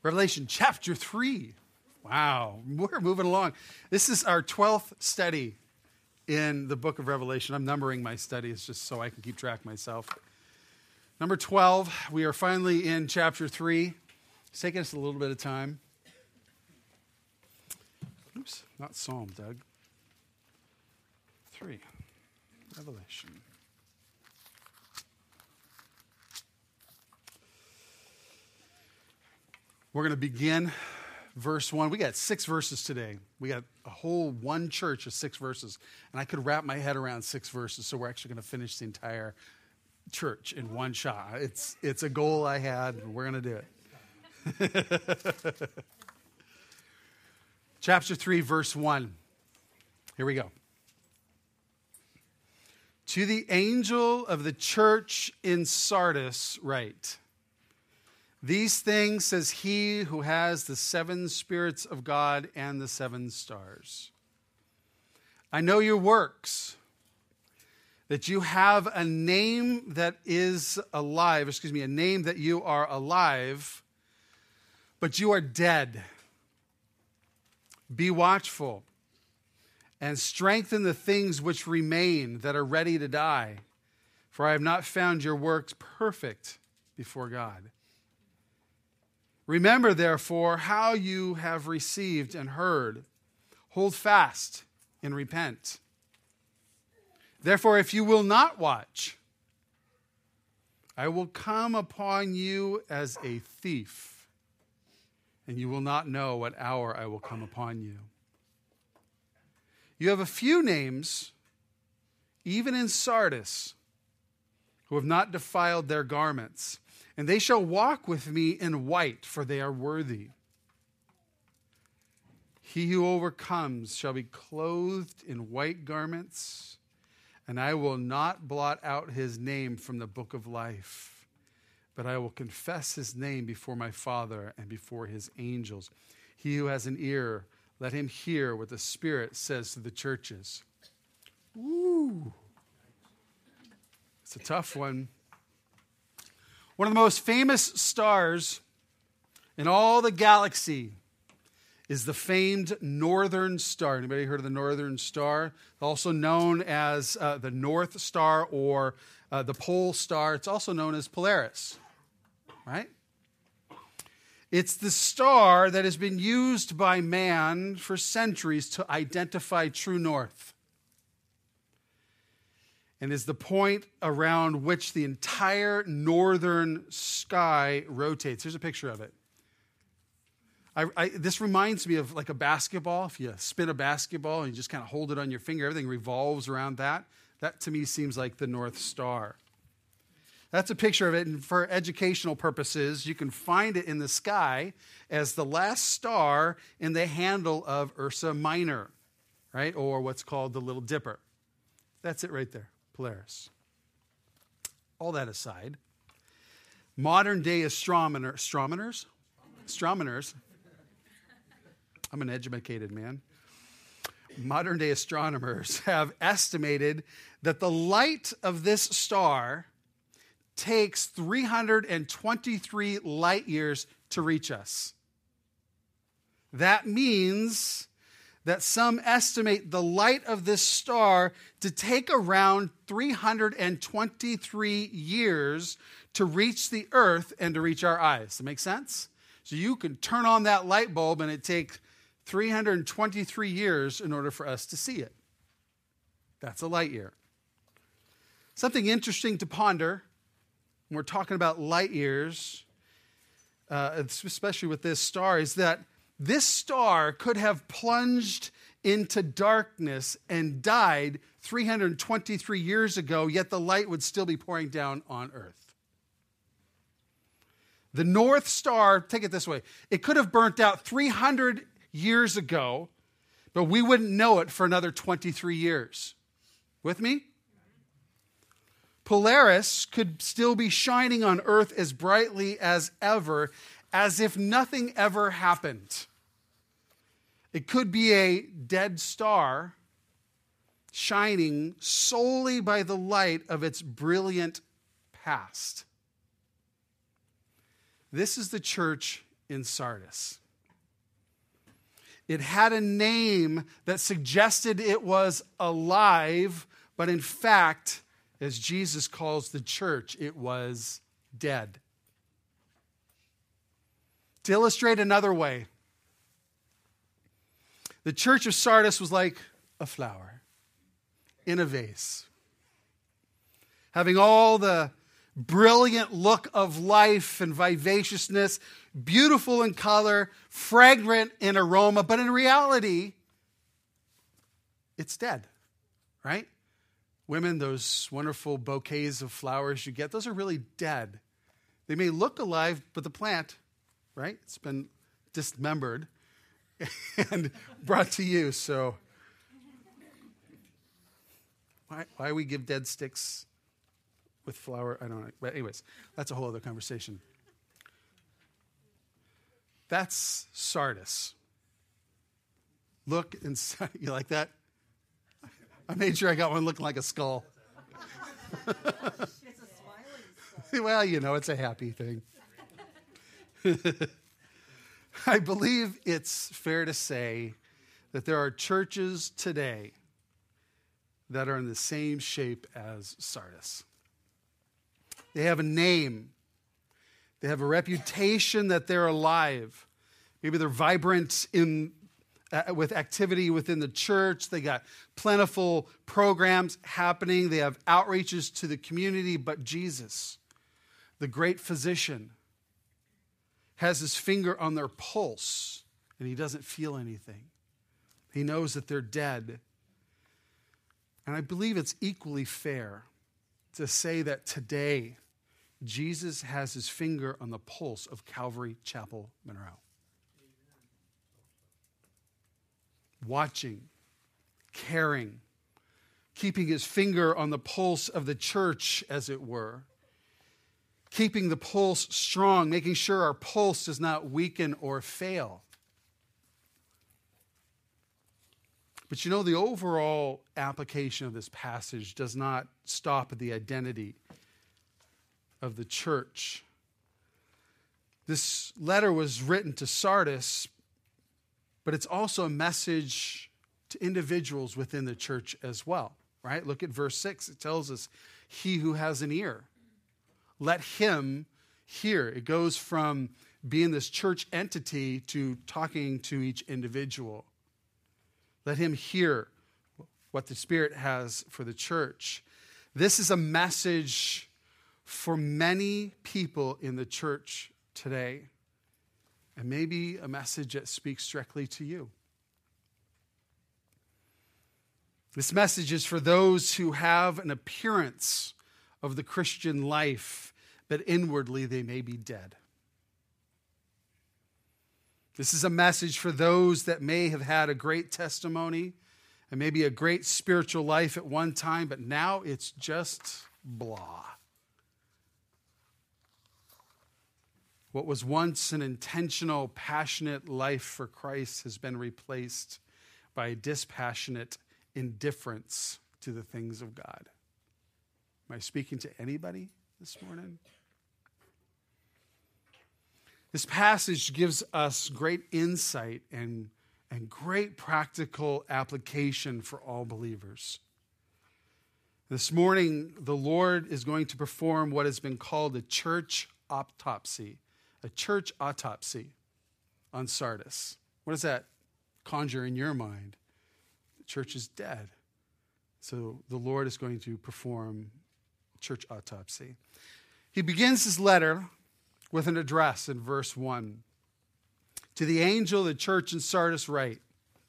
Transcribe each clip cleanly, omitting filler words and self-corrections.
Revelation chapter 3. Wow, we're moving along. This is our 12th study in the book of Revelation. I'm numbering my studies just so I can keep track myself. Number 12, we are finally in chapter 3. It's taking us a little bit of time. Oops, not Psalm, Doug. 3, Revelation. We're going to begin verse 1. We got 6 verses today. We got a whole one church of 6 verses. And I could wrap my head around 6 verses, so we're actually going to finish the entire church in one shot. It's a goal I had, and we're going to do it. Chapter 3, verse 1. Here we go. To the angel of the church in Sardis write, these things says he who has the 7 spirits of God and the 7 stars. I know your works, that you have a name that is alive, a name that you are alive, but you are dead. Be watchful and strengthen the things which remain that are ready to die, for I have not found your works perfect before God. Remember, therefore, how you have received and heard. Hold fast and repent. Therefore, if you will not watch, I will come upon you as a thief, and you will not know what hour I will come upon you. You have a few names, even in Sardis, who have not defiled their garments, and they shall walk with me in white, for they are worthy. He who overcomes shall be clothed in white garments, and I will not blot out his name from the book of life, but I will confess his name before my Father and before his angels. He who has an ear, let him hear what the Spirit says to the churches. Ooh. It's a tough one. One of the most famous stars in all the galaxy is the famed Northern Star. Anybody heard of the Northern Star? Also known as the North Star or the Pole Star. It's also known as Polaris, right? It's the star that has been used by man for centuries to identify true north, and is the point around which the entire northern sky rotates. Here's a picture of it. This reminds me of like a basketball. If you spin a basketball and you just kind of hold it on your finger, everything revolves around that. That to me seems like the North Star. That's a picture of it, and for educational purposes, you can find it in the sky as the last star in the handle of Ursa Minor, right? Or what's called the Little Dipper. That's it right there. Polaris. All that aside, modern day astronomers, I'm an educated man. Modern day astronomers have estimated that the light of this star takes 323 light years to reach us. That means that some estimate the light of this star to take around 323 years to reach the earth and to reach our eyes. Does that make sense? So you can turn on that light bulb and it takes 323 years in order for us to see it. That's a light year. Something interesting to ponder when we're talking about light years, especially with this star, is that this star could have plunged into darkness and died 323 years ago, yet the light would still be pouring down on earth. The North Star, take it this way, it could have burnt out 300 years ago, but we wouldn't know it for another 23 years. With me? Polaris could still be shining on earth as brightly as ever, as if nothing ever happened. It could be a dead star shining solely by the light of its brilliant past. This is the church in Sardis. It had a name that suggested it was alive, but in fact, as Jesus calls the church, it was dead. To illustrate another way, the church of Sardis was like a flower in a vase, having all the brilliant look of life and vivaciousness, beautiful in color, fragrant in aroma, but in reality, it's dead, right? Women, those wonderful bouquets of flowers you get, those are really dead. They may look alive, but the plant, right? It's been dismembered and brought to you. So why we give dead sticks with flour? I don't know. But anyways, that's a whole other conversation. That's Sardis. Look inside. You like that? I made sure I got one looking like a skull. It's a smiling skull. Well, it's a happy thing. I believe it's fair to say that there are churches today that are in the same shape as Sardis. They have a name. They have a reputation that they're alive. Maybe they're vibrant with activity within the church. They got plentiful programs happening. They have outreaches to the community. But Jesus, the great physician, has his finger on their pulse, and he doesn't feel anything. He knows that they're dead. And I believe it's equally fair to say that today, Jesus has his finger on the pulse of Calvary Chapel, Monroe. Watching, caring, keeping his finger on the pulse of the church, as it were. Keeping the pulse strong, making sure our pulse does not weaken or fail. But the overall application of this passage does not stop at the identity of the church. This letter was written to Sardis, but it's also a message to individuals within the church as well, right? Look at verse 6. It tells us, he who has an ear, let him hear. It goes from being this church entity to talking to each individual. Let him hear what the Spirit has for the church. This is a message for many people in the church today, and maybe a message that speaks directly to you. This message is for those who have an appearance of the Christian life, but inwardly they may be dead. This is a message for those that may have had a great testimony and maybe a great spiritual life at one time, but now it's just blah. What was once an intentional, passionate life for Christ has been replaced by a dispassionate indifference to the things of God. Am I speaking to anybody this morning? This passage gives us great insight and great practical application for all believers. This morning, the Lord is going to perform what has been called a church autopsy on Sardis. What does that conjure in your mind? The church is dead. So the Lord is going to perform a church autopsy. He begins his letter with an address in verse 1. To the angel of the church in Sardis write.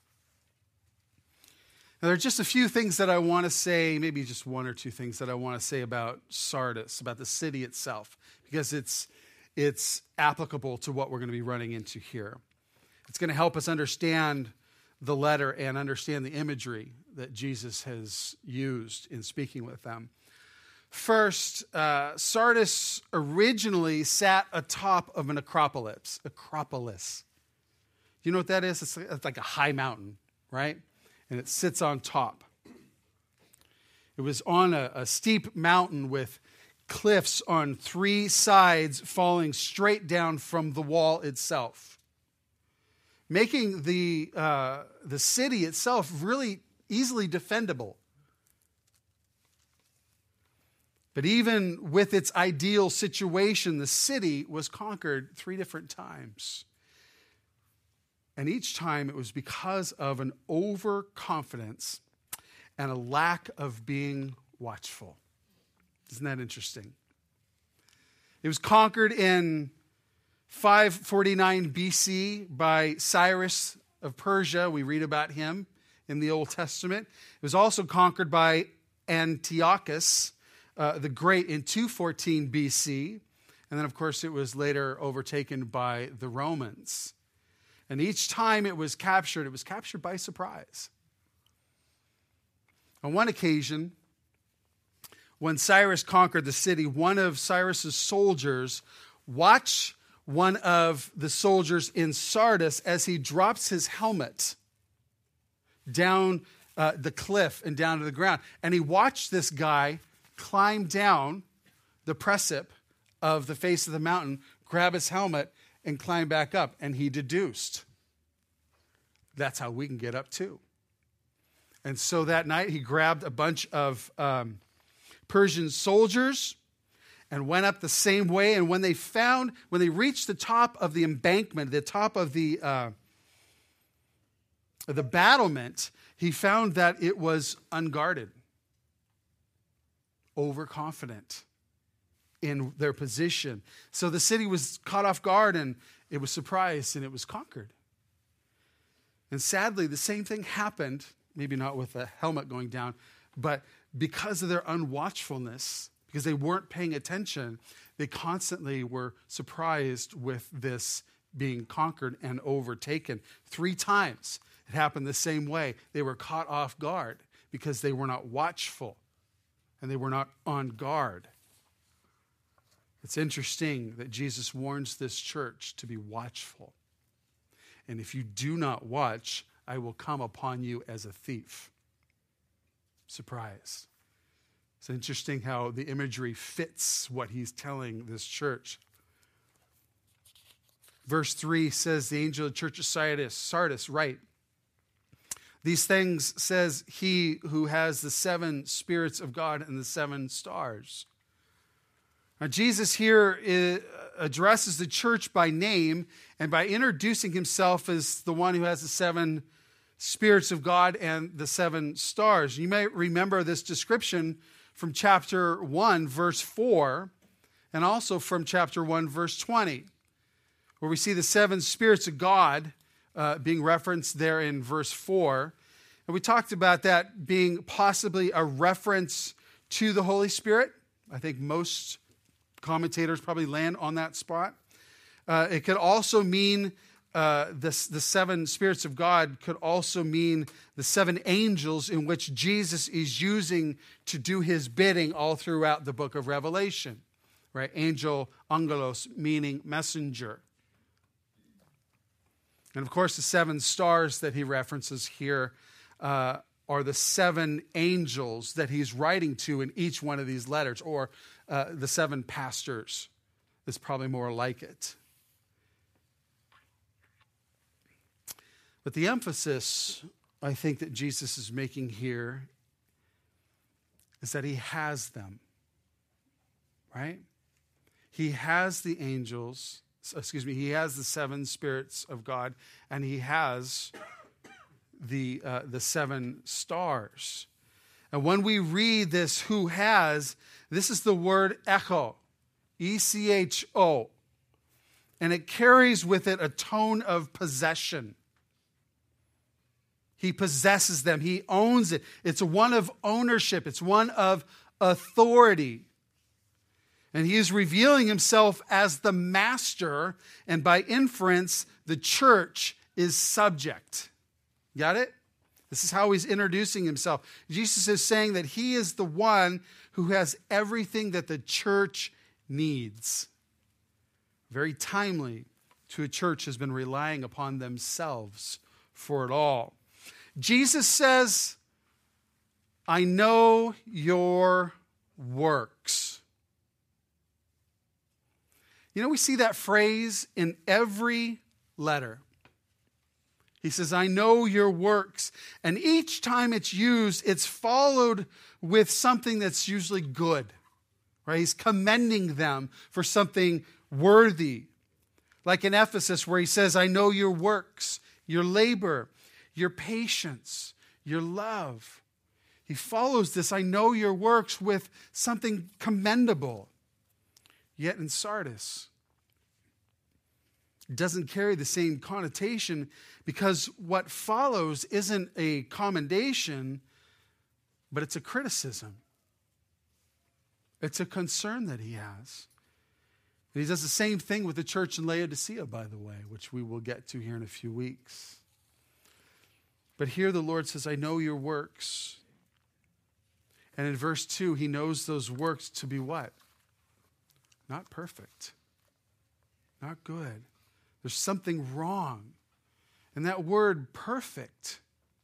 Now, there are just a few things that I want to say, maybe just one or two things that I want to say about Sardis, about the city itself, because it's applicable to what we're going to be running into here. It's going to help us understand the letter and understand the imagery that Jesus has used in speaking with them. First, Sardis originally sat atop of an acropolis. Do you know what that is? It's like a high mountain, right? And it sits on top. It was on a steep mountain with cliffs on 3 sides falling straight down from the wall itself, making the city itself really easily defendable. But even with its ideal situation, the city was conquered 3 different times. And each time it was because of an overconfidence and a lack of being watchful. Isn't that interesting? It was conquered in 549 BC by Cyrus of Persia. We read about him in the Old Testament. It was also conquered by Antiochus the Great in 214 BC. And then, of course, it was later overtaken by the Romans. And each time it was captured by surprise. On one occasion, when Cyrus conquered the city, one of Cyrus's soldiers watched one of the soldiers in Sardis as he drops his helmet down the cliff and down to the ground. And he watched this guy climb down the precipice of the face of the mountain, grab his helmet, and climb back up. And he deduced, that's how we can get up too. And so that night he grabbed a bunch of Persian soldiers and went up the same way. And when they reached the top of the embankment, the top of the battlement, he found that it was unguarded, overconfident in their position. So the city was caught off guard, and it was surprised, and it was conquered. And sadly, the same thing happened, maybe not with the helmet going down, but because of their unwatchfulness, because they weren't paying attention, they constantly were surprised with this being conquered and overtaken. 3 times it happened the same way. They were caught off guard because they were not watchful and they were not on guard. It's interesting that Jesus warns this church to be watchful. And if you do not watch, I will come upon you as a thief. Surprise. It's interesting how the imagery fits what he's telling this church. Verse 3 says, the angel of the church of Sardis, write, these things says he who has the 7 spirits of God and the 7 stars. Now, Jesus here addresses the church by name and by introducing himself as the one who has the 7 spirits of God and the 7 stars. You may remember this description from chapter 1, verse 4, and also from chapter 1, verse 20, where we see the 7 spirits of God being referenced there in verse 4. And we talked about that being possibly a reference to the Holy Spirit. I think most commentators probably land on that spot. It could also mean the 7 spirits of God could also mean the 7 angels in which Jesus is using to do his bidding all throughout the book of Revelation. Right? Angel, angelos, meaning messenger. And of course, the 7 stars that he references here are the 7 angels that he's writing to in each one of these letters, or the 7 pastors. It's probably more like it. But the emphasis, I think, that Jesus is making here is that he has them, right? He has the angels, he has the 7 spirits of God, and he has the 7 stars. And when we read this, who has, this is the word echo, E-C-H-O, and it carries with it a tone of possession. He possesses them. He owns it. It's one of ownership. It's one of authority. And he is revealing himself as the master, and by inference, the church is subject. Got it? This is how he's introducing himself. Jesus is saying that he is the one who has everything that the church needs. Very timely to a church has been relying upon themselves for it all. Jesus says, I know your works. You know, we see that phrase in every letter. He says, I know your works. And each time it's used, it's followed with something that's usually good. Right? He's commending them for something worthy. Like in Ephesus where he says, I know your works, your labor, your patience, your love. He follows this, I know your works, with something commendable. Yet in Sardis, it doesn't carry the same connotation because what follows isn't a commendation, but it's a criticism. It's a concern that he has. And he does the same thing with the church in Laodicea, by the way, which we will get to here in a few weeks. But here the Lord says, I know your works. And in verse 2, he knows those works to be what? Not perfect. Not good. There's something wrong. And that word perfect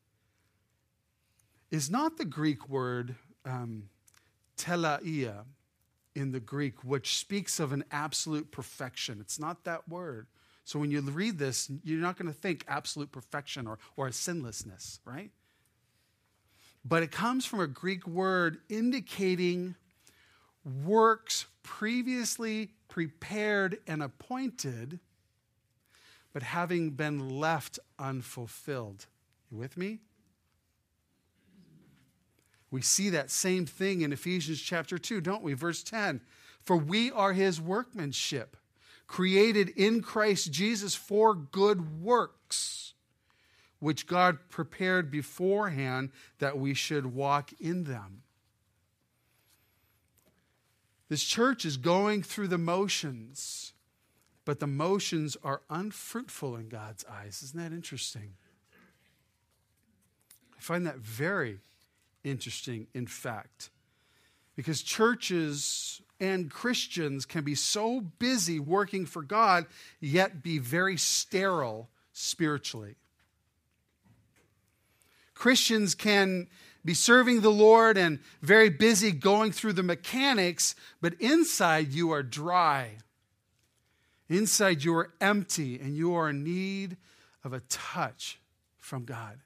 is not the Greek word teleia in the Greek, which speaks of an absolute perfection. It's not that word. So when you read this, you're not going to think absolute perfection or a sinlessness, right? But it comes from a Greek word indicating works previously prepared and appointed, but having been left unfulfilled. You with me? We see that same thing in Ephesians chapter 2, don't we? Verse 10. For we are his workmanship, created in Christ Jesus for good works, which God prepared beforehand that we should walk in them. This church is going through the motions, but the motions are unfruitful in God's eyes. Isn't that interesting? I find that very interesting, in fact, because churches and Christians can be so busy working for God, yet be very sterile spiritually. Christians can be serving the Lord and very busy going through the mechanics, but inside you are dry. Inside you are empty, and you are in need of a touch from God.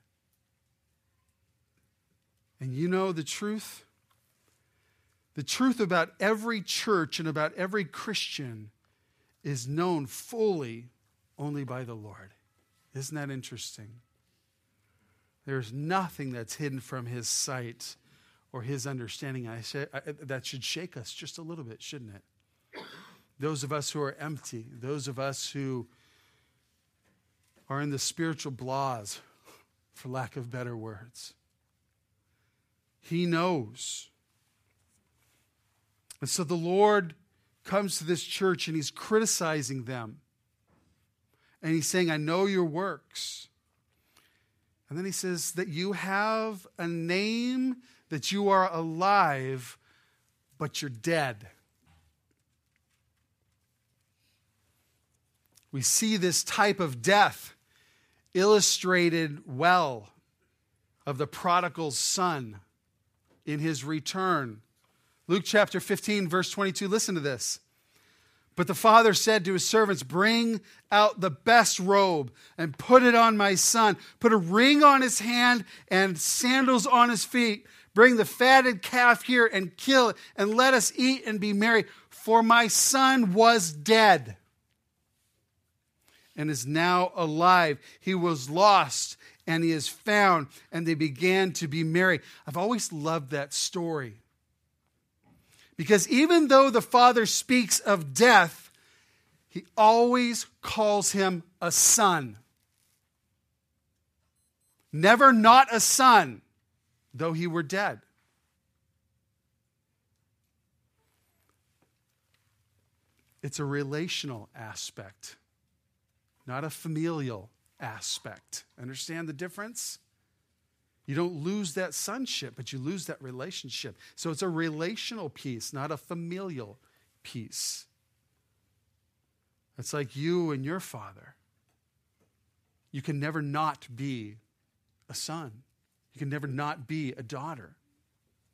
And you know the truth? The truth about every church and about every Christian is known fully only by the Lord. Isn't that interesting? There's nothing that's hidden from his sight or his understanding. That should shake us just a little bit, shouldn't it? Those of us who are empty, those of us who are in the spiritual blahs, for lack of better words. He knows. And so the Lord comes to this church and he's criticizing them. And he's saying, I know your works. And then he says that you have a name, that you are alive, but you're dead. We see this type of death illustrated well of the prodigal son in his return. Luke chapter 15, verse 22, listen to this. But the father said to his servants, bring out the best robe and put it on my son. Put a ring on his hand and sandals on his feet. Bring the fatted calf here and kill it, and let us eat and be merry. For my son was dead and is now alive. He was lost and he is found. And they began to be merry. I've always loved that story. Because even though the Father speaks of death, he always calls him a son. Never not a son, though he were dead. It's a relational aspect, not a familial aspect. Understand the difference? You don't lose that sonship, but you lose that relationship. So it's a relational piece, not a familial piece. It's like you and your father. You can never not be a son. You can never not be a daughter.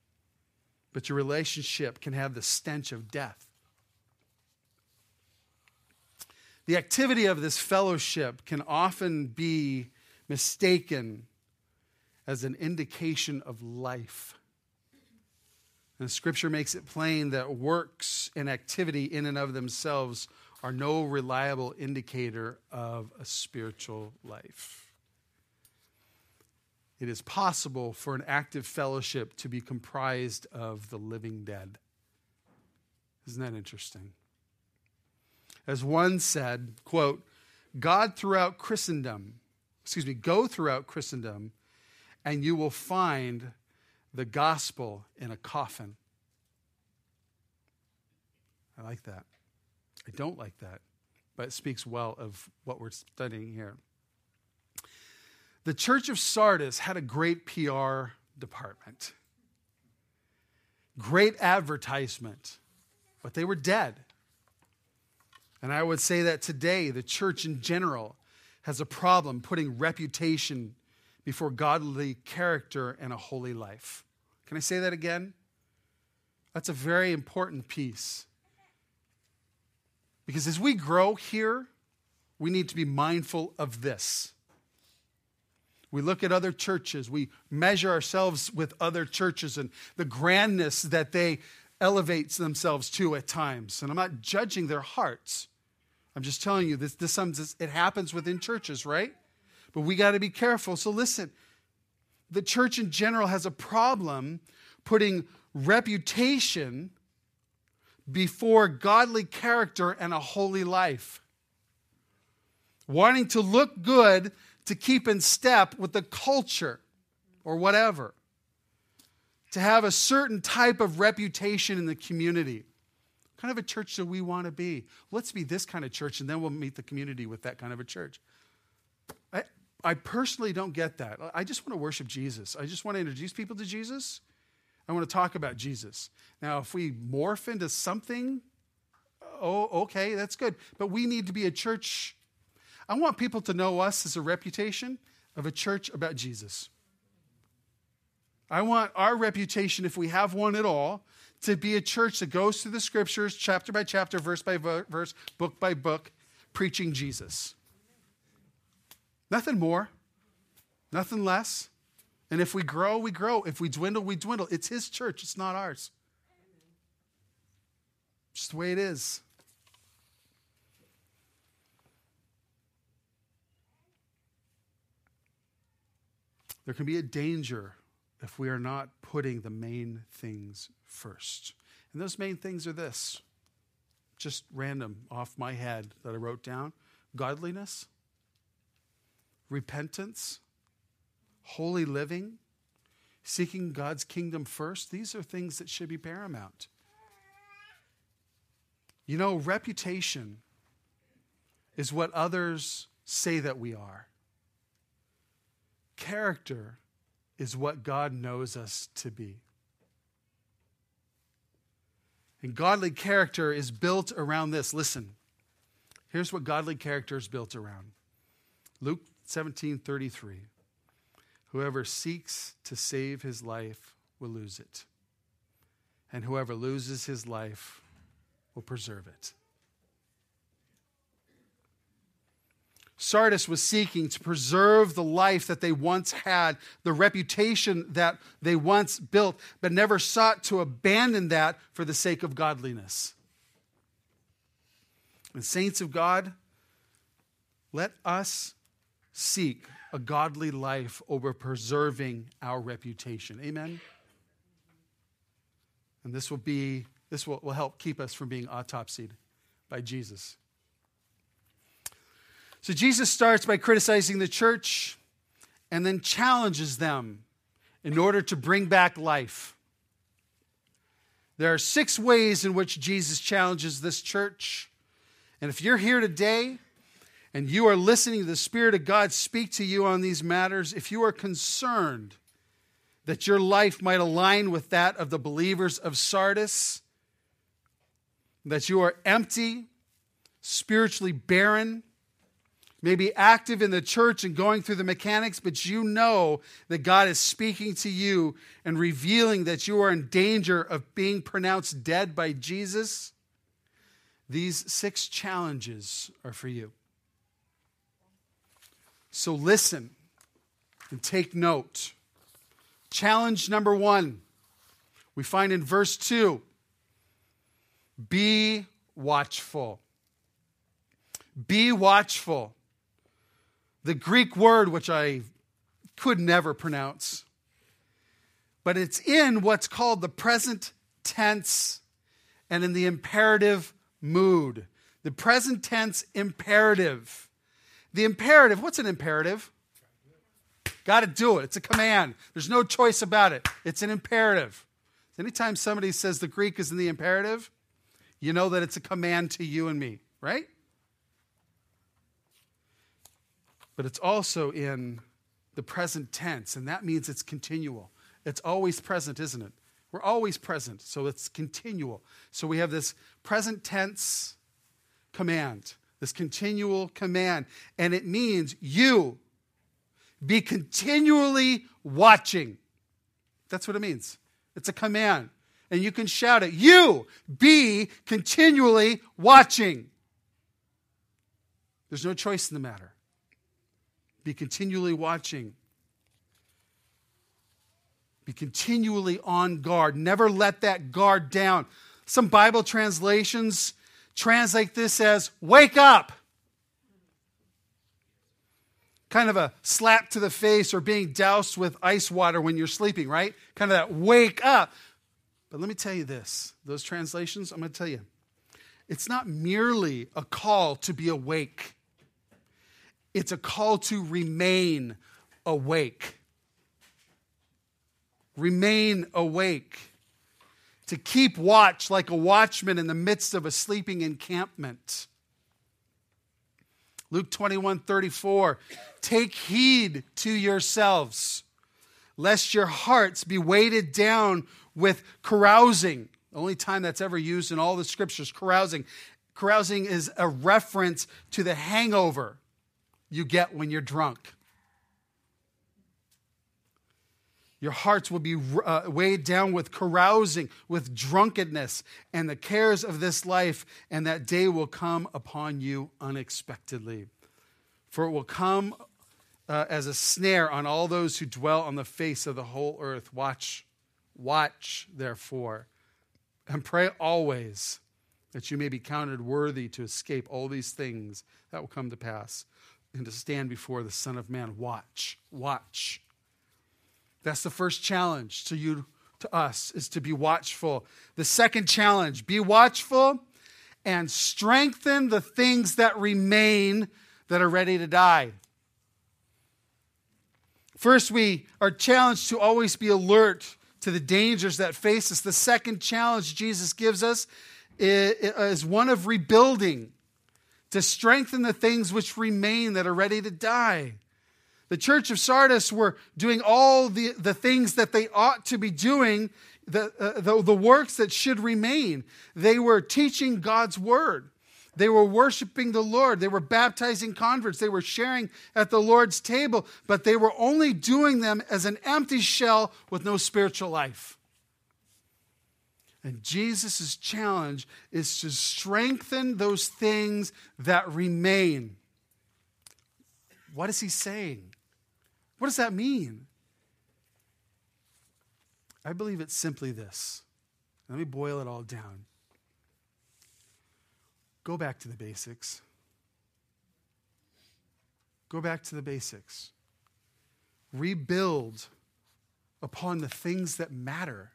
But your relationship can have the stench of death. The activity of this fellowship can often be mistaken as an indication of life. And Scripture makes it plain that works and activity in and of themselves are no reliable indicator of a spiritual life. It is possible for an active fellowship to be comprised of the living dead. Isn't that interesting? As one said, quote, go throughout Christendom, and you will find the gospel in a coffin. I like that. I don't like that, but it speaks well of what we're studying here. The Church of Sardis had a great PR department, great advertisement, but they were dead. And I would say that today the church in general has a problem putting reputation before godly character and a holy life. Can I say that again? That's a very important piece. Because as we grow here, we need to be mindful of this. We look at other churches. We measure ourselves with other churches and the grandness that they elevate themselves to at times. And I'm not judging their hearts. I'm just telling you, it happens within churches, right? But we got to be careful. So listen, the church in general has a problem putting reputation before godly character and a holy life. Wanting to look good to keep in step with the culture or whatever. To have a certain type of reputation in the community. What kind of a church do we want to be? Let's be this kind of church, and then we'll meet the community with that kind of a church. I personally don't get that. I just want to worship Jesus. I just want to introduce people to Jesus. I want to talk about Jesus. Now, if we morph into something, okay, that's good. But we need to be a church. I want people to know us as a reputation of a church about Jesus. I want our reputation, if we have one at all, to be a church that goes through the Scriptures, chapter by chapter, verse by verse, book by book, preaching Jesus. Nothing more, nothing less. And if we grow, we grow. If we dwindle, we dwindle. It's His church. It's not ours. Just the way it is. There can be a danger if we are not putting the main things first. And those main things are this. Just random off my head that I wrote down. Godliness, repentance, holy living, seeking God's kingdom first. These are things that should be paramount. You know, reputation is what others say that we are. Character is what God knows us to be. And godly character is built around this. Listen, here's what godly character is built around. Luke 17:33. Whoever seeks to save his life will lose it. And whoever loses his life will preserve it. Sardis was seeking to preserve the life that they once had, the reputation that they once built, but never sought to abandon that for the sake of godliness. And saints of God, let us seek a godly life over preserving our reputation. Amen? And this will help keep us from being autopsied by Jesus. So Jesus starts by criticizing the church and then challenges them in order to bring back life. There are 6 ways in which Jesus challenges this church. And if you're here today and you are listening to the Spirit of God speak to you on these matters, if you are concerned that your life might align with that of the believers of Sardis, that you are empty, spiritually barren, maybe active in the church and going through the mechanics, but you know that God is speaking to you and revealing that you are in danger of being pronounced dead by Jesus, These 6 challenges are for you. So listen and take note. Challenge number 1, we find in verse 2. Be watchful. Be watchful. The Greek word, which I could never pronounce, but it's in what's called the present tense and in the imperative mood. The present tense imperative. The imperative, what's an imperative? Got to do it. It's a command. There's no choice about it. It's an imperative. Anytime somebody says the Greek is in the imperative, you know that it's a command to you and me, right? But it's also in the present tense, and that means it's continual. It's always present, isn't it? We're always present, so it's continual. So we have this present tense command, this continual command, and it means you be continually watching. That's what it means. It's a command, and you can shout it. You be continually watching. There's no choice in the matter. Be continually watching. Be continually on guard. Never let that guard down. Some Bible translations translate this as wake up. Kind of a slap to the face or being doused with ice water when you're sleeping, right? Kind of that wake up. But let me tell you this. Those translations, I'm going to tell you, it's not merely a call to be awake. It's a call to remain awake. Remain awake. To keep watch like a watchman in the midst of a sleeping encampment. Luke 21:34. Take heed to yourselves, lest your hearts be weighted down with carousing. The only time that's ever used in all the scriptures, carousing. Carousing is a reference to the hangover you get when you're drunk. Your hearts will be weighed down with carousing, with drunkenness, and the cares of this life, and that day will come upon you unexpectedly. For it will come as a snare on all those who dwell on the face of the whole earth. Watch, therefore, and pray always that you may be counted worthy to escape all these things that will come to pass and to stand before the Son of Man. Watch. That's the first challenge to us, is to be watchful. The second challenge, be watchful and strengthen the things that remain that are ready to die. First, we are challenged to always be alert to the dangers that face us. The second challenge Jesus gives us is one of rebuilding, to strengthen the things which remain that are ready to die. The church of Sardis were doing all the things that they ought to be doing, the works that should remain. They were teaching God's word. They were worshiping the Lord. They were baptizing converts. They were sharing at the Lord's table, but they were only doing them as an empty shell with no spiritual life. And Jesus' challenge is to strengthen those things that remain. What is he saying? What does that mean? I believe it's simply this. Let me boil it all down. Go back to the basics. Go back to the basics. Rebuild upon the things that matter.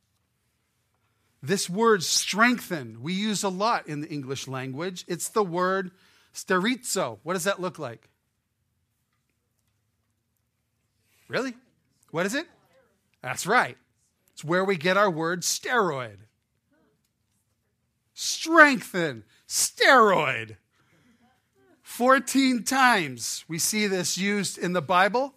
This word strengthen, we use a lot in the English language. It's the word sterizo. What does that look like? Really? What is it? That's right. It's where we get our word steroid. Strengthen, steroid. 14 times we see this used in the Bible.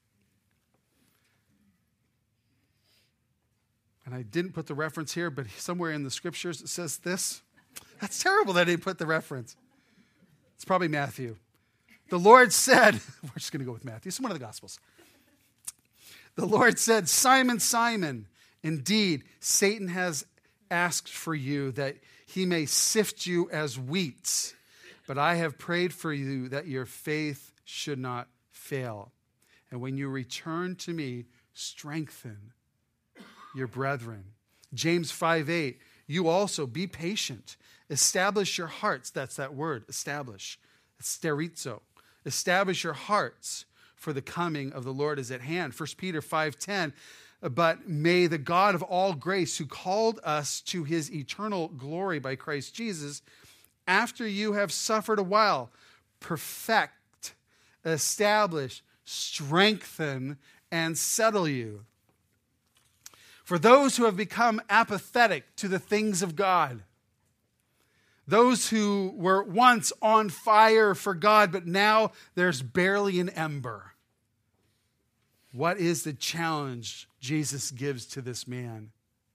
And I didn't put the reference here, but somewhere in the scriptures it says this. That's terrible that I didn't put the reference. It's probably Matthew. The Lord said, we're just going to go with Matthew. It's one of the Gospels. The Lord said, Simon, Simon, indeed, Satan has asked for you that he may sift you as wheat. But I have prayed for you that your faith should not fail. And when you return to me, strengthen your brethren. James 5:8, you also be patient. Establish your hearts. That's that word, establish. Sterizo. Establish your hearts, for the coming of the Lord is at hand. 1 Peter 5:10, but may the God of all grace, who called us to his eternal glory by Christ Jesus, after you have suffered a while, perfect, establish, strengthen, and settle you. For those who have become apathetic to the things of God, those who were once on fire for God, but now there's barely an ember, what is the challenge Jesus gives to this man?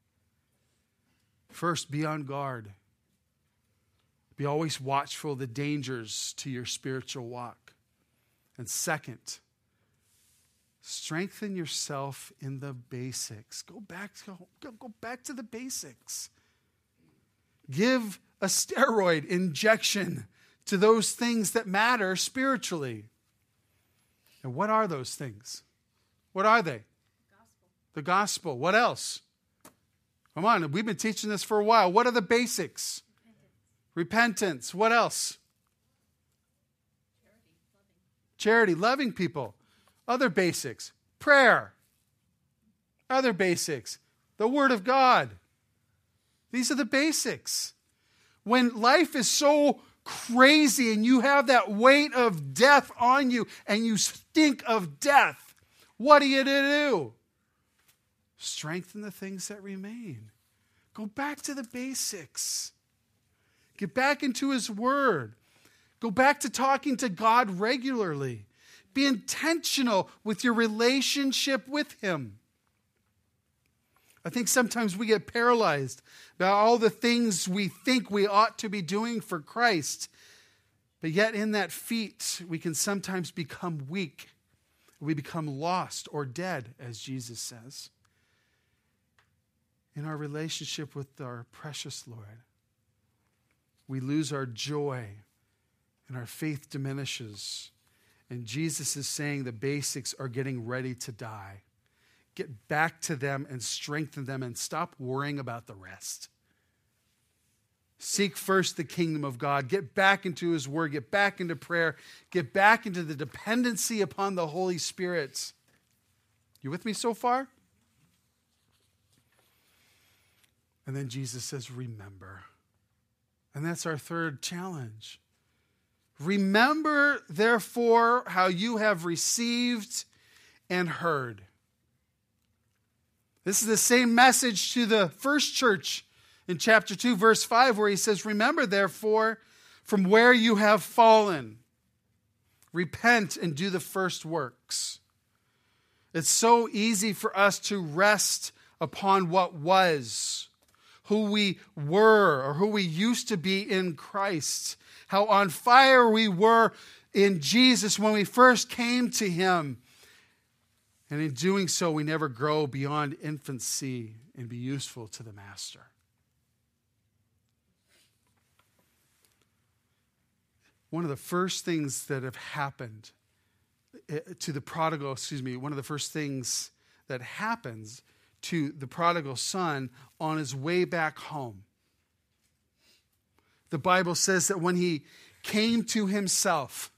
First, be on guard. Be always watchful of the dangers to your spiritual walk. And second, strengthen yourself in the basics. Go back to the basics. Give a steroid injection to those things that matter spiritually. And what are those things? What are they? The gospel. What else? Come on, we've been teaching this for a while. What are the basics? Repentance. What else? Charity, loving people. Other basics. Prayer. Other basics. The Word of God. These are the basics. When life is so crazy and you have that weight of death on you and you stink of death, what are you to do? Strengthen the things that remain. Go back to the basics. Get back into his word. Go back to talking to God regularly. Be intentional with your relationship with him. I think sometimes we get paralyzed by all the things we think we ought to be doing for Christ. But yet in that feat, we can sometimes become weak. We become lost or dead, as Jesus says, in our relationship with our precious Lord. We lose our joy and our faith diminishes. And Jesus is saying the basics are getting ready to die. Get back to them and strengthen them and stop worrying about the rest. Seek first the kingdom of God. Get back into his word. Get back into prayer. Get back into the dependency upon the Holy Spirit. You with me so far? And then Jesus says, remember. And that's our third challenge. Remember, therefore, how you have received and heard. This is the same message to the first church in chapter 2, verse 5, where he says, remember, therefore, from where you have fallen, repent and do the first works. It's so easy for us to rest upon what was, who we were or who we used to be in Christ, how on fire we were in Jesus when we first came to him. And in doing so, we never grow beyond infancy and be useful to the Master. One of the first things that have happened to the prodigal, one of the first things that happens to the prodigal son on his way back home. The Bible says that when he came to himself,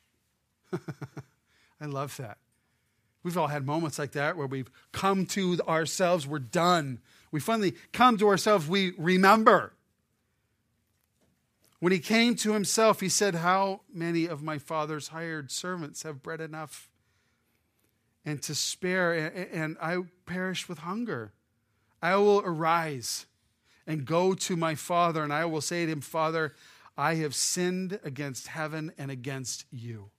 I love that. We've all had moments like that where we've come to ourselves, we're done. We finally come to ourselves, we remember. When he came to himself, he said, how many of my father's hired servants have bread enough and to spare, and I perish with hunger? I will arise and go to my father, and I will say to him, Father, I have sinned against heaven and against you.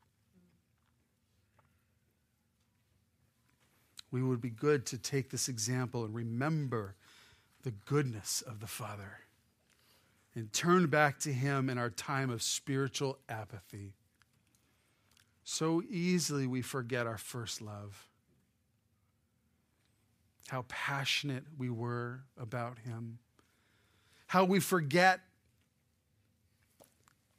We would be good to take this example and remember the goodness of the Father and turn back to him in our time of spiritual apathy. So easily we forget our first love, how passionate we were about him, how we forget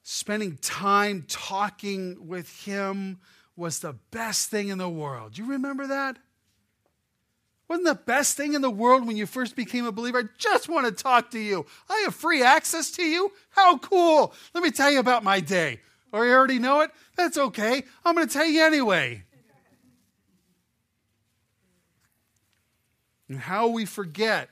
spending time talking with him was the best thing in the world. Do you remember that? Wasn't the best thing in the world when you first became a believer? I just want to talk to you. I have free access to you. How cool. Let me tell you about my day. Or you already know it? That's okay. I'm going to tell you anyway. And how we forget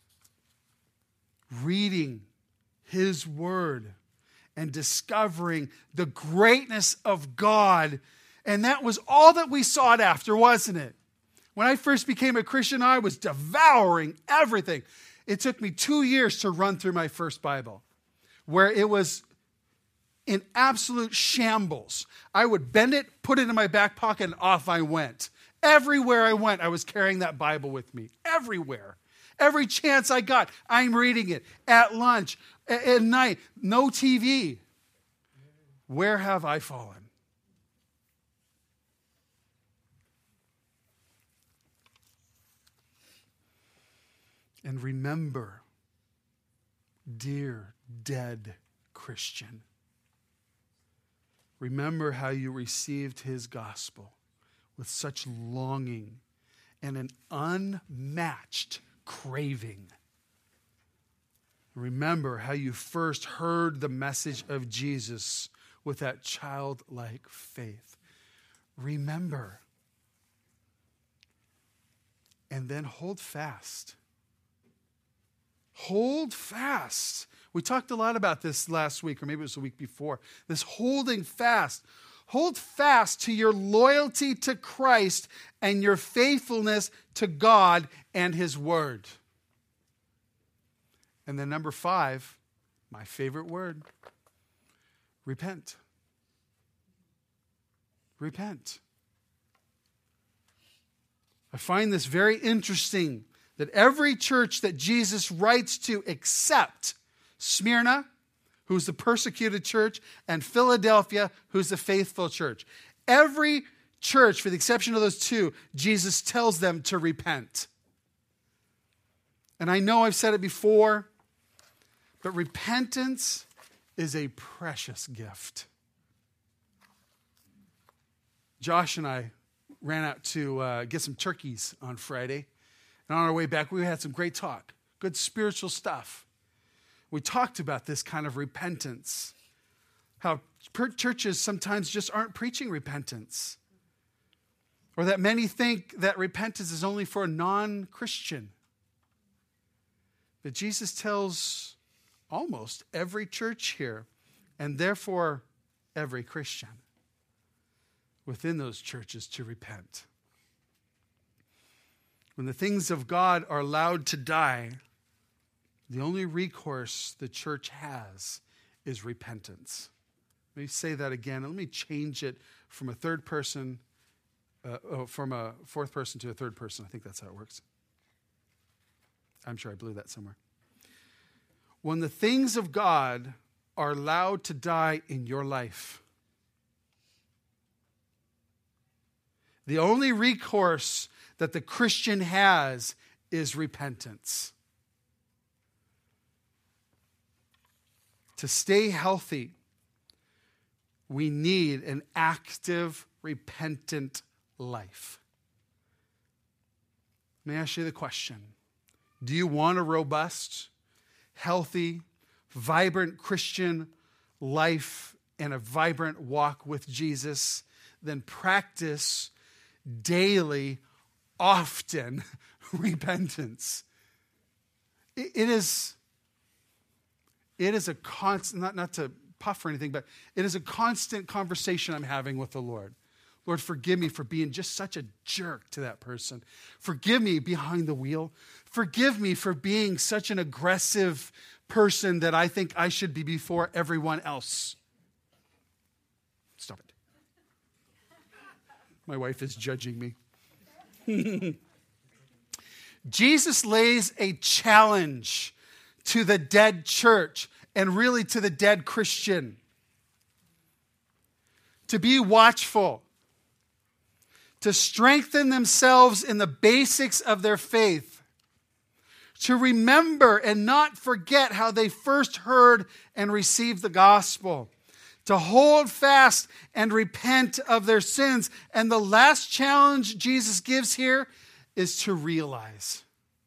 reading his word and discovering the greatness of God. And that was all that we sought after, wasn't it? When I first became a Christian, I was devouring everything. It took me 2 years to run through my first Bible, where it was in absolute shambles. I would bend it, put it in my back pocket, and off I went. Everywhere I went, I was carrying that Bible with me. Everywhere. Every chance I got, I'm reading it. At lunch, at night, no TV. Where have I fallen? And remember, dear dead Christian, remember how you received his gospel with such longing and an unmatched craving. Remember how you first heard the message of Jesus with that childlike faith. Remember. And then hold fast. Hold fast. We talked a lot about this last week, or maybe it was the week before. This holding fast. Hold fast to your loyalty to Christ and your faithfulness to God and his word. And then number 5, my favorite word, repent. Repent. I find this very interesting that every church that Jesus writes to except Smyrna, who's the persecuted church, and Philadelphia, who's the faithful church. Every church, for the exception of those 2, Jesus tells them to repent. And I know I've said it before, but repentance is a precious gift. Josh and I ran out to get some turkeys on Friday. And on our way back, we had some great talk, good spiritual stuff. We talked about this kind of repentance, how churches sometimes just aren't preaching repentance, or that many think that repentance is only for a non-Christian. But Jesus tells almost every church here, and therefore every Christian within those churches, to repent. When the things of God are allowed to die, the only recourse the church has is repentance. Let me say that again, and let me change it from a fourth person to a third person. I think that's how it works. I'm sure I blew that somewhere. When the things of God are allowed to die in your life, the only recourse that the Christian has is repentance. To stay healthy, we need an active, repentant life. Let me ask you the question. Do you want a robust, healthy, vibrant Christian life and a vibrant walk with Jesus? Then practice daily, often, repentance. It is a constant, not to puff or anything, but it is a constant conversation I'm having with the Lord. Lord, forgive me for being just such a jerk to that person. Forgive me behind the wheel. Forgive me for being such an aggressive person that I think I should be before everyone else. Stop it. My wife is judging me. Jesus lays a challenge to the dead church and really to the dead Christian to be watchful, to strengthen themselves in the basics of their faith, to remember and not forget how they first heard and received the gospel, to hold fast and repent of their sins. And the last challenge Jesus gives here is to realize.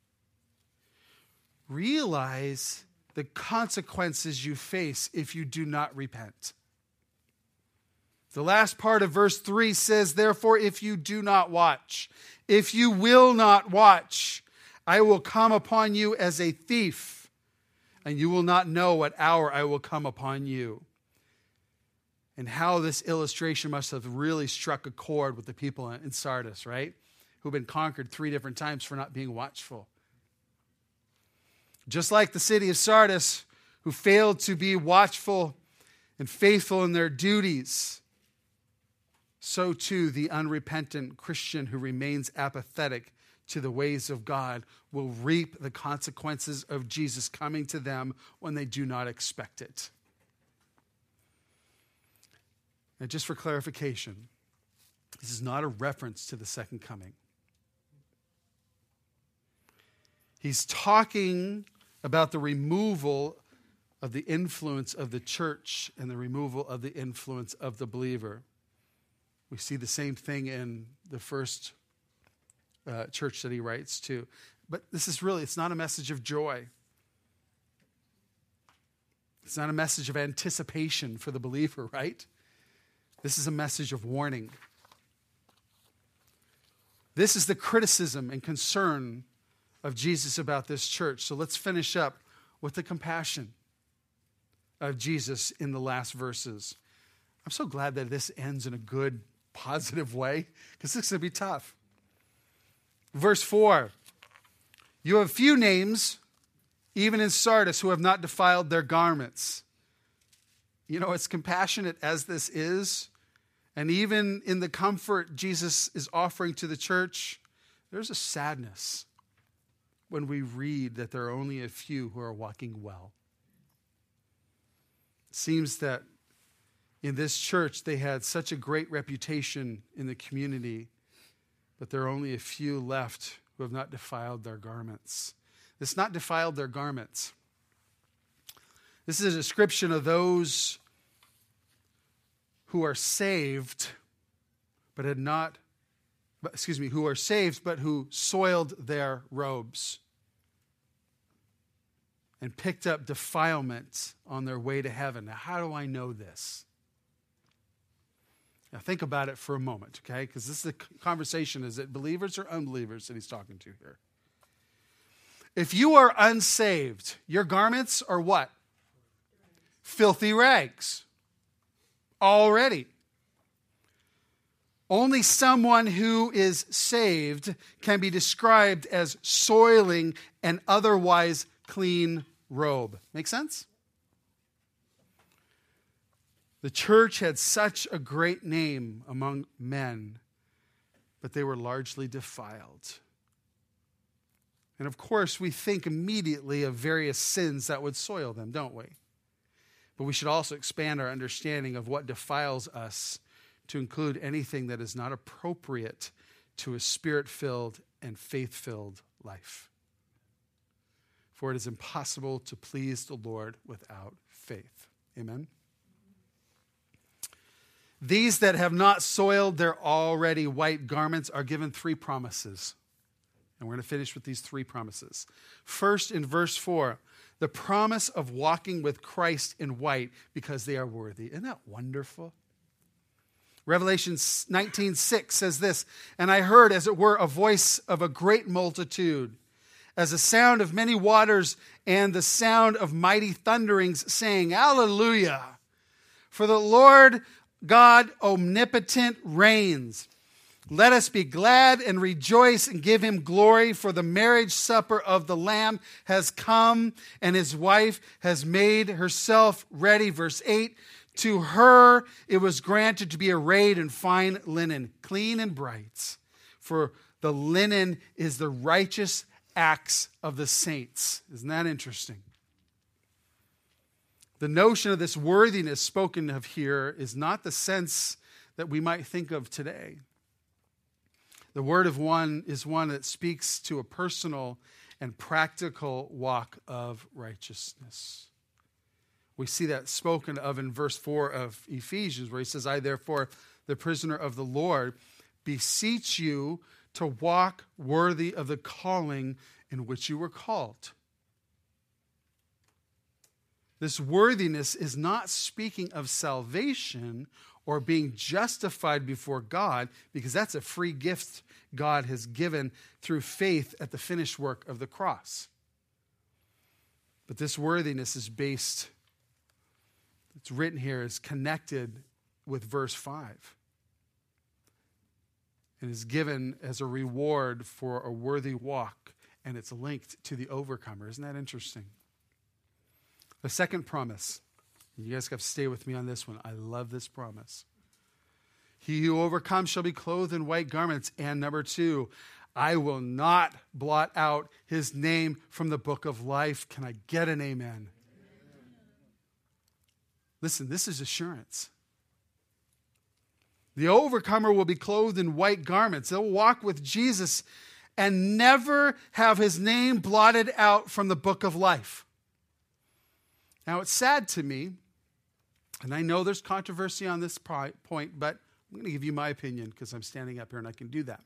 Realize the consequences you face if you do not repent. The last part of verse 3 says, therefore, if you do not watch, if you will not watch, I will come upon you as a thief, and you will not know what hour I will come upon you. And how this illustration must have really struck a chord with the people in Sardis, right? Who've been conquered 3 different times for not being watchful. Just like the city of Sardis, who failed to be watchful and faithful in their duties, so too the unrepentant Christian who remains apathetic to the ways of God will reap the consequences of Jesus coming to them when they do not expect it. Now, just for clarification, this is not a reference to the second coming. He's talking about the removal of the influence of the church and the removal of the influence of the believer. We see the same thing in the first church that he writes to. But this is really, it's not a message of joy. It's not a message of anticipation for the believer, right? This is a message of warning. This is the criticism and concern of Jesus about this church. So let's finish up with the compassion of Jesus in the last verses. I'm so glad that this ends in a good, positive way, because this is going to be tough. Verse 4, you have few names, even in Sardis, who have not defiled their garments. You know, as compassionate as this is, and even in the comfort Jesus is offering to the church, there's a sadness when we read that there are only a few who are walking well. It seems that in this church, they had such a great reputation in the community, but there are only a few left who have not defiled their garments. It's not defiled their garments. This is a description of those who are saved, but who are saved, but who soiled their robes and picked up defilement on their way to heaven. Now, how do I know this? Now, think about it for a moment, okay? Because this is a conversation. Is it believers or unbelievers that he's talking to here? If you are unsaved, your garments are what? Filthy rags. Already. Only someone who is saved can be described as soiling an otherwise clean robe. Make sense? The church had such a great name among men, but they were largely defiled. And of course, we think immediately of various sins that would soil them, don't we? But we should also expand our understanding of what defiles us to include anything that is not appropriate to a spirit-filled and faith-filled life. For it is impossible to please the Lord without faith. Amen? These that have not soiled their already white garments are given 3 promises. And we're going to finish with these 3 promises. First, in verse 4, the promise of walking with Christ in white because they are worthy. Isn't that wonderful? Revelation 19:6 says this, and I heard, as it were, a voice of a great multitude, as a sound of many waters and the sound of mighty thunderings, saying, Hallelujah! For the Lord God omnipotent reigns. Let us be glad and rejoice and give him glory, for the marriage supper of the Lamb has come, and his wife has made herself ready. Verse 8, to her it was granted to be arrayed in fine linen, clean and bright, for the linen is the righteous acts of the saints. Isn't that interesting? The notion of this worthiness spoken of here is not the sense that we might think of today. The word of one is one that speaks to a personal and practical walk of righteousness. We see that spoken of in verse 4 of Ephesians, where he says, I therefore, the prisoner of the Lord, beseech you to walk worthy of the calling in which you were called. This worthiness is not speaking of salvation or being justified before God, because that's a free gift God has given through faith at the finished work of the cross. But this worthiness is based, it's written here, is connected with verse 5. And is given as a reward for a worthy walk, and it's linked to the overcomer. Isn't that interesting? The second promise, you guys have to stay with me on this one. I love this promise. He who overcomes shall be clothed in white garments. And number 2, I will not blot out his name from the book of life. Can I get an amen? Amen. Listen, this is assurance. The overcomer will be clothed in white garments. They'll walk with Jesus and never have his name blotted out from the book of life. Now, it's sad to me, and I know there's controversy on this point, but I'm going to give you my opinion because I'm standing up here and I can do that.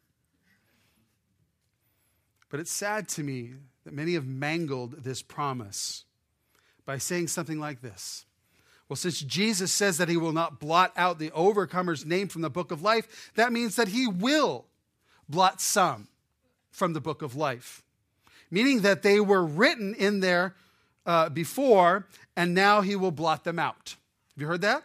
But it's sad to me that many have mangled this promise by saying something like this. Well, since Jesus says that he will not blot out the overcomer's name from the book of life, that means that he will blot some from the book of life. Meaning that they were written in there before, and now he will blot them out. Have you heard that?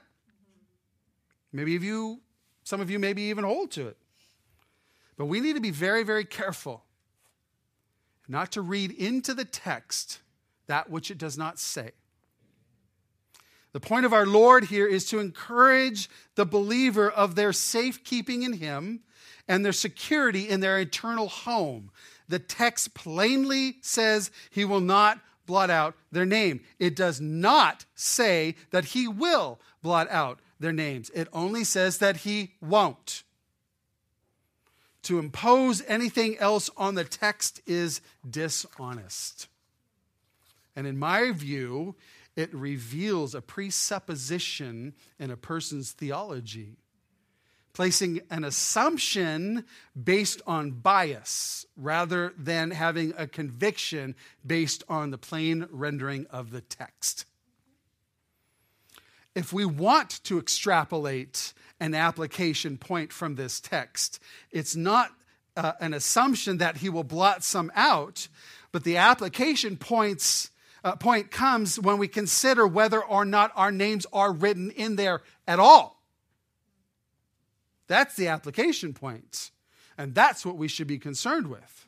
Some of you maybe even hold to it. But we need to be very, very careful not to read into the text that which it does not say. The point of our Lord here is to encourage the believer of their safekeeping in him and their security in their eternal home. The text plainly says he will not blot out their name. It does not say that he will blot out their names. It only says that he won't. To impose anything else on the text is dishonest. And in my view, it reveals a presupposition in a person's theology, placing an assumption based on bias rather than having a conviction based on the plain rendering of the text. If we want to extrapolate an application point from this text, it's not an assumption that he will blot some out, but the application point comes when we consider whether or not our names are written in there at all. That's the application point, and that's what we should be concerned with.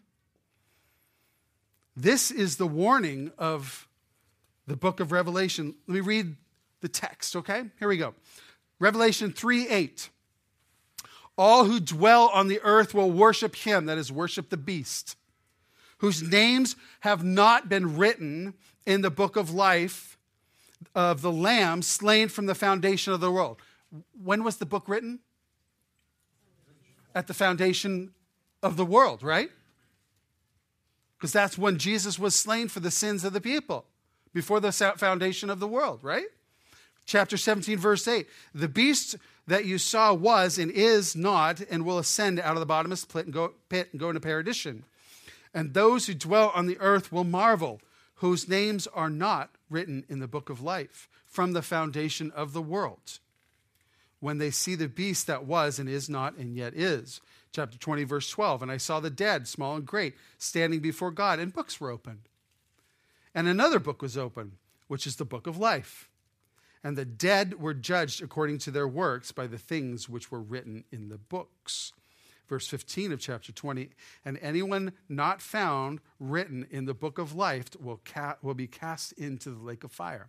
This is the warning of the book of Revelation. Let me read the text, okay? Here we go. Revelation 3:8. All who dwell on the earth will worship him, that is, worship the beast, whose names have not been written in the book of life of the Lamb slain from the foundation of the world. When was the book written? At the foundation of the world, right? Because that's when Jesus was slain for the sins of the people, before the foundation of the world, right? Chapter 17, verse 8. The beast that you saw was and is not and will ascend out of the bottomless pit and go into perdition. And those who dwell on the earth will marvel, whose names are not written in the book of life from the foundation of the world, when they see the beast that was and is not and yet is. Chapter 20, verse 12. And I saw the dead, small and great, standing before God, and books were opened. And another book was opened, which is the book of life. And the dead were judged according to their works by the things which were written in the books. Verse 15 of chapter 20. And anyone not found written in the book of life will be cast into the lake of fire.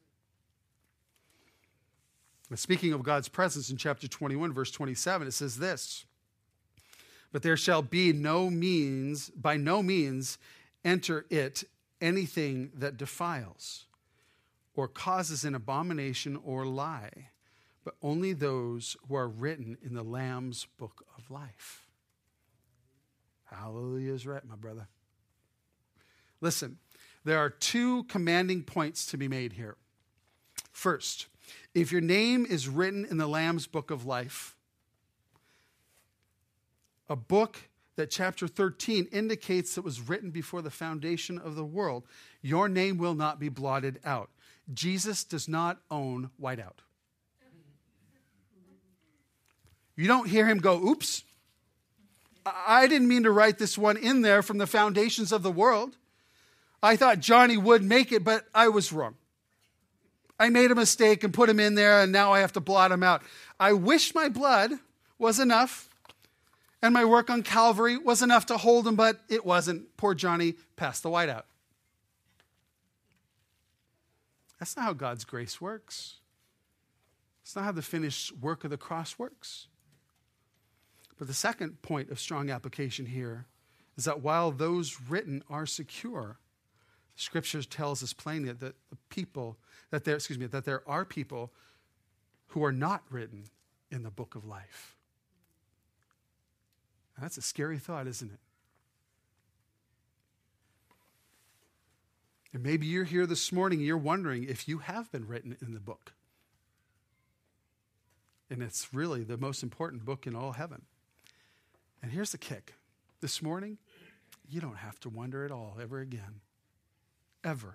Speaking of God's presence in chapter 21, verse 27, it says this. But there shall be by no means enter it anything that defiles or causes an abomination or lie, but only those who are written in the Lamb's book of life. Hallelujah is right, my brother. Listen, there are two commanding points to be made here. First, if your name is written in the Lamb's book of life, a book that chapter 13 indicates that was written before the foundation of the world, your name will not be blotted out. Jesus does not own whiteout. You don't hear him go, oops, I didn't mean to write this one in there from the foundations of the world. I thought Johnny would make it, but I was wrong. I made a mistake and put him in there, and now I have to blot him out. I wish my blood was enough, and my work on Calvary was enough to hold him, but it wasn't. Poor Johnny passed the whiteout. That's not how God's grace works. It's not how the finished work of the cross works. But the second point of strong application here is that while those written are secure, Scripture tells us plainly that there are people who are not written in the book of life. And that's a scary thought, isn't it? And maybe you're here this morning and you're wondering if you have been written in the book. And it's really the most important book in all heaven. And here's the kick. This morning, you don't have to wonder at all ever again. Ever.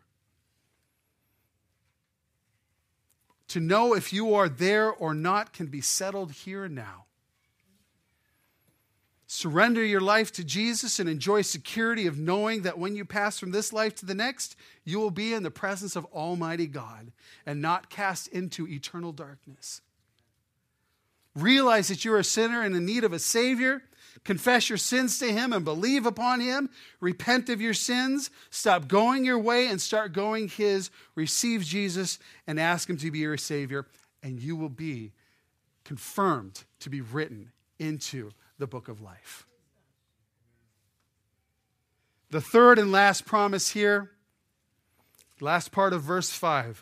To know if you are there or not can be settled here and now. Surrender your life to Jesus and enjoy security of knowing that when you pass from this life to the next, you will be in the presence of Almighty God and not cast into eternal darkness. Realize that you're a sinner and in need of a Savior. Confess your sins to him and believe upon him. Repent of your sins. Stop going your way and start going his. Receive Jesus and ask him to be your Savior, and you will be confirmed to be written into the book of life. The third and last promise here, last part of verse 5.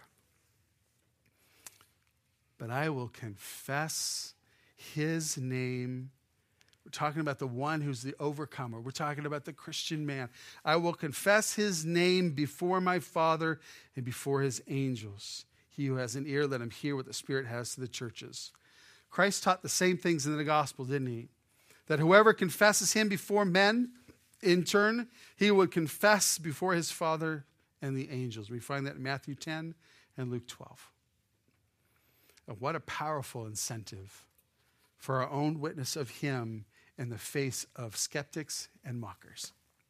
But I will confess his name. We're talking about the one who's the overcomer. We're talking about the Christian man. I will confess his name before my Father and before his angels. He who has an ear, let him hear what the Spirit has to the churches. Christ taught the same things in the gospel, didn't he? That whoever confesses him before men, in turn, he would confess before his Father and the angels. We find that in Matthew 10 and Luke 12. And what a powerful incentive for our own witness of him in the face of skeptics and mockers.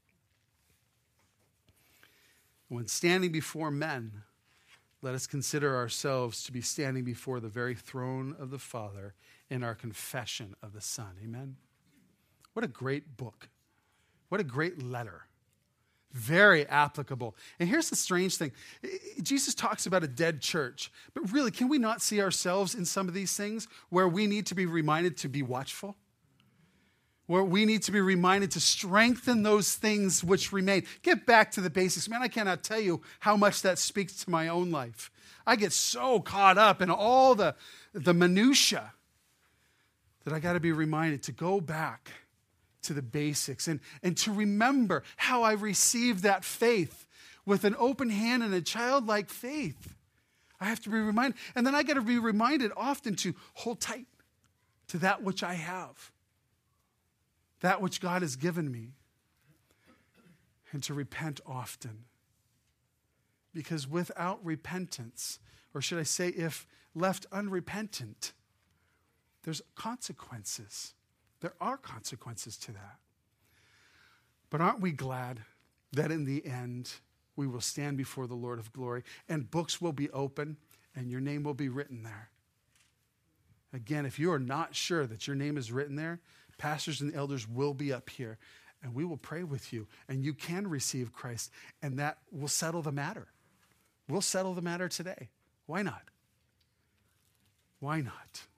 When standing before men, let us consider ourselves to be standing before the very throne of the Father in our confession of the Son. Amen? What a great book. What a great letter. Very applicable. And here's the strange thing. Jesus talks about a dead church. But really, can we not see ourselves in some of these things where we need to be reminded to be watchful? Where we need to be reminded to strengthen those things which remain. Get back to the basics. Man, I cannot tell you how much that speaks to my own life. I get so caught up in all the minutia that I got to be reminded to go back to the basics and to remember how I received that faith with an open hand and a childlike faith. I have to be reminded. And then I got to be reminded often to hold tight to that which I have, that which God has given me, and to repent often. Because without repentance, or should I say if left unrepentant, there's consequences. There are consequences to that. But aren't we glad that in the end we will stand before the Lord of glory and books will be open and your name will be written there? Again, if you are not sure that your name is written there, pastors and elders will be up here and we will pray with you and you can receive Christ and that will settle the matter. We'll settle the matter today. Why not? Why not?